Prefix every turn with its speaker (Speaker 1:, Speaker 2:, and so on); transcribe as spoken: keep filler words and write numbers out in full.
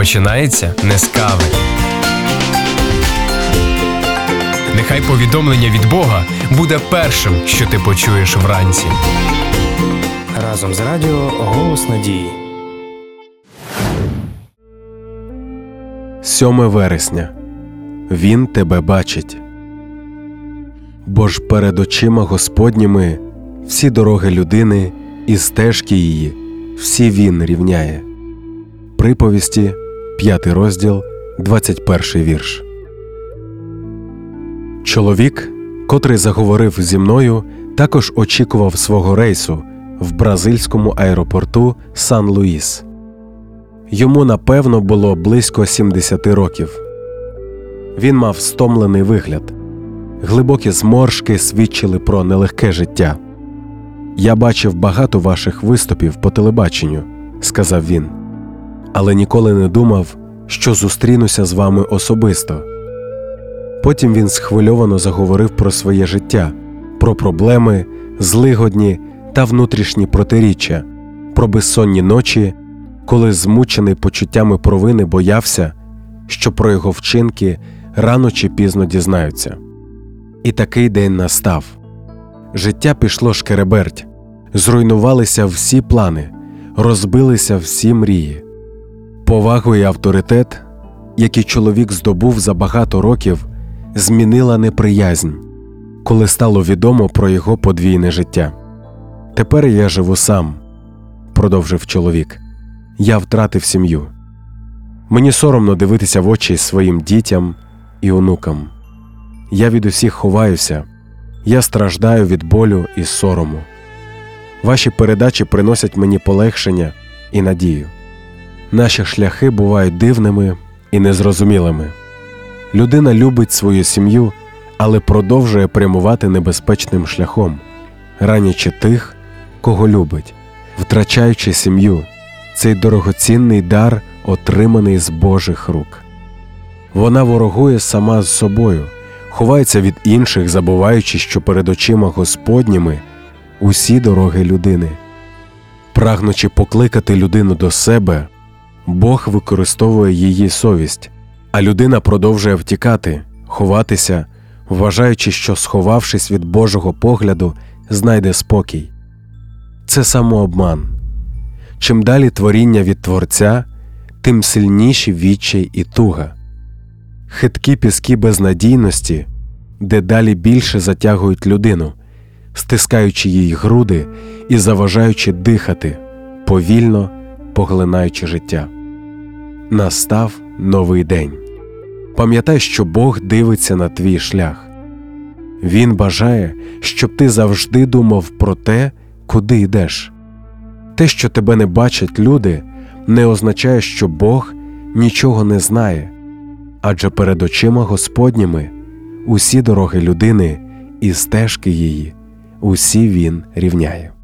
Speaker 1: починається не з кави. Нехай повідомлення від Бога буде першим, що ти почуєш вранці.
Speaker 2: Разом з радіо «Голос надії».
Speaker 3: сьоме вересня. Він тебе бачить. Бо ж перед очима Господніми всі дороги людини і стежки її, всі він рівняє. Приповісті, п'ятий розділ, двадцять перший вірш. Чоловік, котрий заговорив зі мною, також очікував свого рейсу в бразильському аеропорту Сан-Луїс. Йому, напевно, було близько сімдесяти років. Він мав стомлений вигляд. Глибокі зморшки свідчили про нелегке життя. «Я бачив багато ваших виступів по телебаченню», – сказав він, «але ніколи не думав, що зустрінуся з вами особисто». Потім він схвильовано заговорив про своє життя, про проблеми, злигодні та внутрішні протиріччя, про безсонні ночі, коли змучений почуттями провини боявся, що про його вчинки рано чи пізно дізнаються. І такий день настав. Життя пішло шкереберть, зруйнувалися всі плани, розбилися всі мрії. Повагу і авторитет, які чоловік здобув за багато років, змінила неприязнь, коли стало відомо про його подвійне життя. «Тепер я живу сам», – продовжив чоловік. «Я втратив сім'ю. Мені соромно дивитися в очі своїм дітям і онукам. Я від усіх ховаюся, я страждаю від болю і сорому. Ваші передачі приносять мені полегшення і надію. Наші шляхи бувають дивними і незрозумілими. Людина любить свою сім'ю, але продовжує прямувати небезпечним шляхом, ранячи тих, кого любить, втрачаючи сім'ю, цей дорогоцінний дар, отриманий з Божих рук. Вона ворогує сама з собою, ховається від інших, забуваючи, що перед очима Господніми усі дороги людини. Прагнучи покликати людину до себе, Бог використовує її совість, а людина продовжує втікати, ховатися, вважаючи, що, сховавшись від Божого погляду, знайде спокій. Це самообман. Чим далі творіння від Творця, тим сильніші відчай і туга. Хиткі піски безнадійності дедалі більше затягують людину, стискаючи їй груди і заважаючи дихати, повільно поглинаючи життя. Настав новий день. Пам'ятай, що Бог дивиться на твій шлях. Він бажає, щоб ти завжди думав про те, куди йдеш. Те, що тебе не бачать люди, не означає, що Бог нічого не знає, адже перед очима Господніми усі дороги людини і стежки її, усі він рівняє.